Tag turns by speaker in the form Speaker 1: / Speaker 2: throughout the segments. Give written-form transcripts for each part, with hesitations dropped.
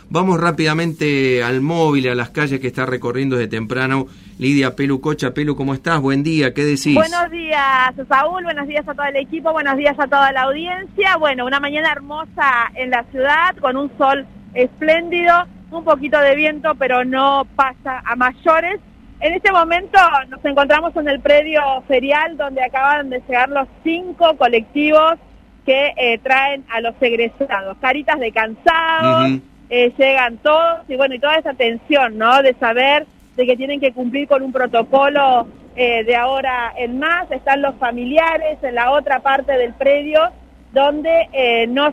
Speaker 1: Vamos rápidamente al móvil, a las calles que está recorriendo desde temprano Lidia Pelu Cocha. Pelu, ¿cómo estás? Buen día, ¿qué decís?
Speaker 2: Buenos días, Saúl, buenos días a todo el equipo, buenos días a toda la audiencia. Bueno, una mañana hermosa en la ciudad, con un sol espléndido, un poquito de viento, pero no pasa a mayores. En este momento nos encontramos en el predio ferial, donde acaban de llegar los 5 colectivos que traen a los egresados. Caritas de cansados, llegan todos, y bueno, y toda esa tensión, ¿no?, de saber de que tienen que cumplir con un protocolo de ahora en más. Están los familiares en la otra parte del predio, donde no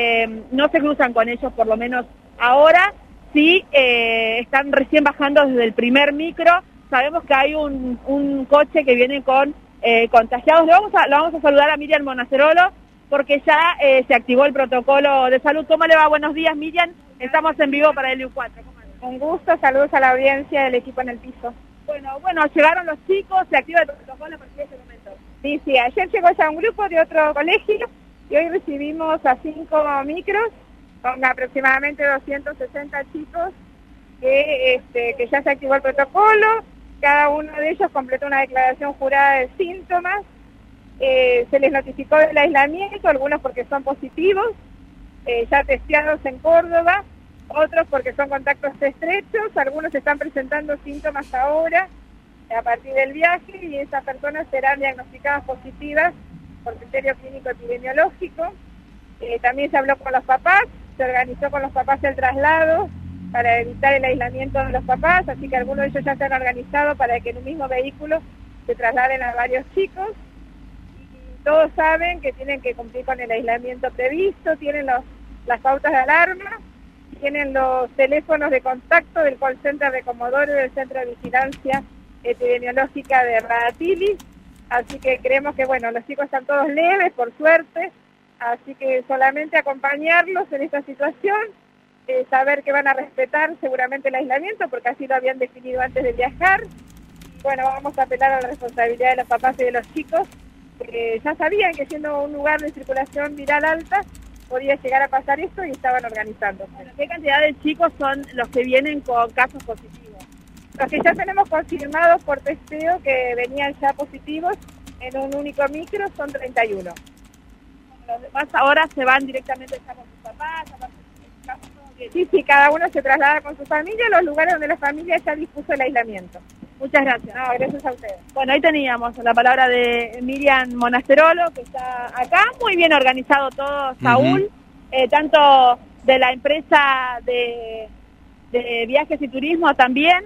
Speaker 2: se cruzan con ellos, por lo menos ahora. Sí, están recién bajando desde el primer micro. Sabemos que hay un coche que viene con contagiados. Lo vamos a saludar a Miriam Monasterolo, porque ya se activó el protocolo de salud. ¿Cómo le va? Buenos días, Miriam. Estamos en vivo para el U4.
Speaker 3: Un gusto, saludos a la audiencia del equipo en el piso.
Speaker 2: Bueno, llegaron los chicos, se activa el protocolo a partir de este momento.
Speaker 3: Sí, ayer llegó ya un grupo de otro colegio y hoy recibimos a 5 micros con aproximadamente 260 chicos que ya se activó el protocolo. Cada uno de ellos completó una declaración jurada de síntomas. Se les notificó del aislamiento, algunos porque son positivos, ya testeados en Córdoba, otros porque son contactos estrechos. Algunos están presentando síntomas ahora a partir del viaje, y esas personas serán diagnosticadas positivas por criterio clínico epidemiológico. También se habló con los papás, se organizó con los papás el traslado para evitar el aislamiento de los papás, así que algunos de ellos ya se han organizado para que en un mismo vehículo se trasladen a varios chicos. Y todos saben que tienen que cumplir con el aislamiento previsto, tienen las pautas de alarma, tienen los teléfonos de contacto del call center de Comodoro y del Centro de Vigilancia Epidemiológica de Radatili, así que creemos que, bueno, los chicos están todos leves, por suerte, así que solamente acompañarlos en esta situación, saber que van a respetar seguramente el aislamiento, porque así lo habían definido antes de viajar. Y bueno, vamos a apelar a la responsabilidad de los papás y de los chicos, que ya sabían que siendo un lugar de circulación viral alta, podía llegar a pasar esto y estaban organizando.
Speaker 2: Bueno, ¿qué cantidad de chicos son los que vienen con casos positivos?
Speaker 3: Los que ya tenemos confirmados por testeo que venían ya positivos en un único micro son 31.
Speaker 2: Los demás ahora se van directamente ya con sus papás.
Speaker 3: Sí, cada uno se traslada con su familia a los lugares donde la familia ya dispuso el aislamiento.
Speaker 2: Muchas gracias.
Speaker 3: No, gracias a ustedes.
Speaker 2: Bueno, ahí teníamos la palabra de Miriam Monasterolo, que está acá. Muy bien organizado todo, Saúl, tanto de la empresa de viajes y turismo también,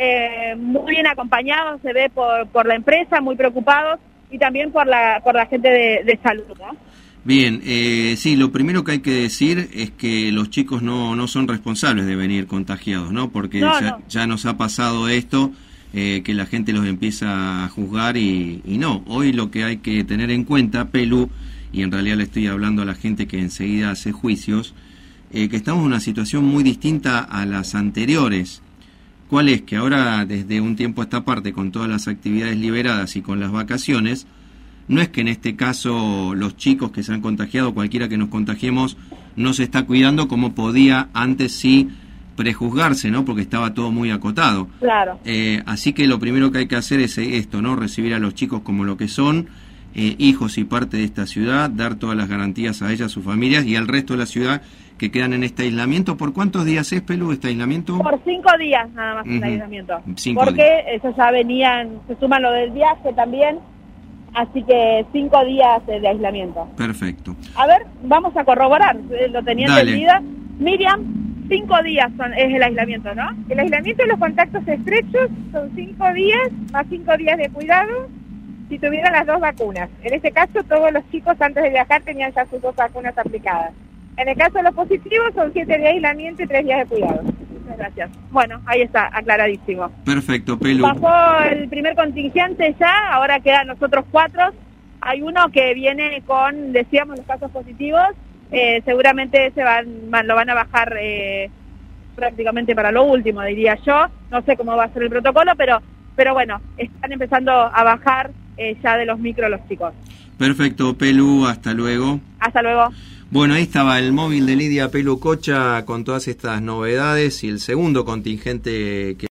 Speaker 2: muy bien acompañados, se ve por la empresa, muy preocupados, y también por la gente de salud, ¿no?
Speaker 1: Bien, sí, lo primero que hay que decir es que los chicos no son responsables de venir contagiados, ¿no? Porque ya nos ha pasado esto, que la gente los empieza a juzgar y no. Hoy lo que hay que tener en cuenta, Pelu, y en realidad le estoy hablando a la gente que enseguida hace juicios, que estamos en una situación muy distinta a las anteriores. ¿Cuál es? Que ahora, desde un tiempo a esta parte, con todas las actividades liberadas y con las vacaciones, no es que en este caso los chicos que se han contagiado, cualquiera que nos contagiemos, no se está cuidando como podía antes sí prejuzgarse, ¿no? Porque estaba todo muy acotado.
Speaker 2: Claro.
Speaker 1: Así que lo primero que hay que hacer es esto, ¿no? Recibir a los chicos como lo que son, hijos y parte de esta ciudad, dar todas las garantías a ellas, a sus familias y al resto de la ciudad que quedan en este aislamiento. ¿Por cuántos días es, Pelu, este aislamiento?
Speaker 2: Por 5 días nada más el aislamiento.
Speaker 1: 5
Speaker 2: porque
Speaker 1: días.
Speaker 2: Ellos ya venían, se suman lo del viaje también, así que 5 días de aislamiento.
Speaker 1: Perfecto.
Speaker 2: A ver, vamos a corroborar, lo tenía entendida. Miriam, 5 días es el aislamiento, ¿no?
Speaker 3: El aislamiento de los contactos estrechos son 5 días, más 5 días de cuidado, si tuvieran las 2 vacunas. En este caso, todos los chicos antes de viajar tenían ya sus 2 vacunas aplicadas. En el caso de los positivos, son 7 días de aislamiento y 3 días de cuidado.
Speaker 2: Muchas gracias. Bueno, ahí está, aclaradísimo.
Speaker 1: Perfecto, Pelu.
Speaker 2: Bajó el primer contingente ya, ahora quedan los otros 4. Hay uno que viene con, decíamos, los casos positivos. Seguramente lo van a bajar prácticamente para lo último, diría yo. No sé cómo va a ser el protocolo, pero bueno, están empezando a bajar ya de los micros los chicos.
Speaker 1: Perfecto, Pelu, hasta luego.
Speaker 2: Hasta luego.
Speaker 1: Bueno, ahí estaba el móvil de Lidia Pelucocha con todas estas novedades y el segundo contingente que